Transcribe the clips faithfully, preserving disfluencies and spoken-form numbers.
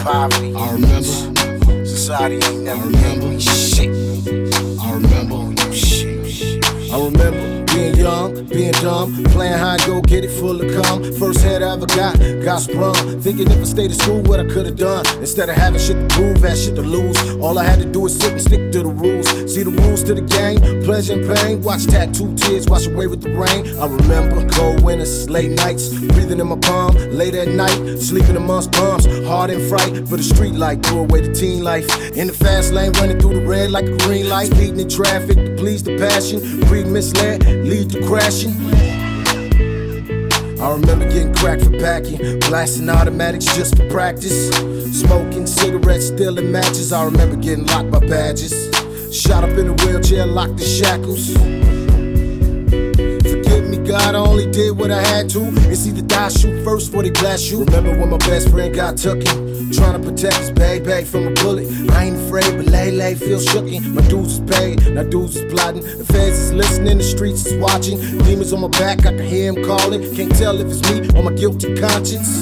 poverty. I remember. Society ain't never gave me shit. I remember. You shit. I remember being young, being dumb, playing hide, go get it full of cum. First head I ever got, got sprung. Thinking if I stayed in school, what I could've done. Instead of having shit to prove, had shit to lose. All I had to do is sit and stick to the rules. See the rules to the game, pleasure and pain. Watch tattoo tears wash away with the rain. I remember cold winters, late nights, breathing in my palm. Late at night, sleeping amongst bums. Hard and fright for the street light, threw away the teen life. In the fast lane, running through the red like a green light. Speeding in traffic to please the passion. Breed misled, lead to crashing. I remember getting cracked for packing, blasting automatics just for practice. Smoking cigarettes, stealing matches. I remember getting locked by badges. Shot up in a wheelchair, locked in shackles. Forgive me, God, I only did what I had to. It's either die, shoot first, before they blast you. Remember when my best friend got tooken, trying to protect his baby from a bullet. I ain't afraid, but lay lay feels shooken. My dudes is paid, now dudes is plotting. The feds is listening, the streets is watching. Demons on my back, I can hear him calling. Can't tell if it's me or my guilty conscience.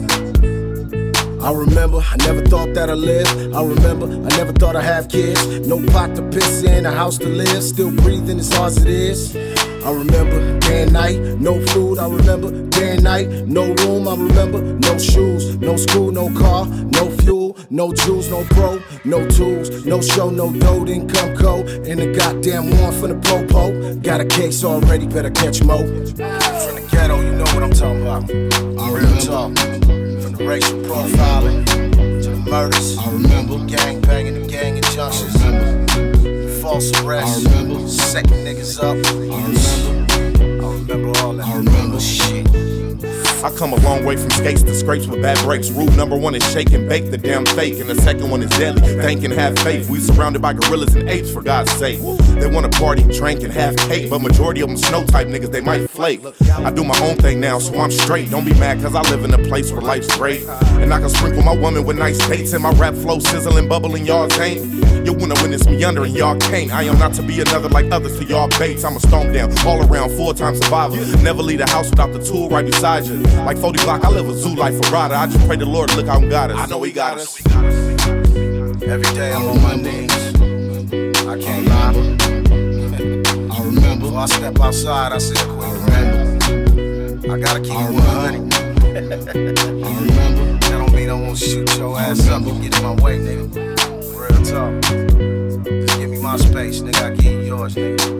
I remember, I never thought that I'd live. I remember, I never thought I'd have kids. No pot to piss in, a house to live. Still breathing as hard as it is. I remember day and night, no food. I remember day and night, no room. I remember no shoes, no school, no car, no fuel, no jewels, no pro, no tools, no show, no dough, didn't come cold. And the goddamn one from the popo. Got a case already, better catch mo. From the ghetto, you know what I'm talking about. I Real remember. talk. From the racial profiling to the murders. I remember. Gang banging and gang I injunctions. remember. False arrests. I remember. Setting niggas up. I remember. I remember all that. I remember. Shit. I come a long way from skates to scrapes with bad breaks. Rule number one is shake and bake, the damn fake. And the second one is deadly, think and have faith. We surrounded by gorillas and apes, for God's sake. They wanna party, drink, and have cake, but majority of them snow type niggas, they might flake. I do my own thing now, so I'm straight. Don't be mad, cause I live in a place where life's great. And I can sprinkle my woman with nice dates, and my rap flow sizzling, bubbling, y'all ain't. You wanna witness me under, and y'all can't. I am not to be another like others to y'all baits. I'm a stone down, all around, full-time survivor. Never leave the house without the tool right beside you. Like forty block, I live a zoo life for rider. I just pray the Lord look how he got us. I know he got us. Every day I'm on my knees. I can't lie. I remember. Before I step outside, I say a quick I prayer. remember. I gotta keep I it one hundred. I remember. That don't mean I won't shoot your ass up and get in my way, nigga. Real talk. Just give me my space, nigga. I give you yours, nigga.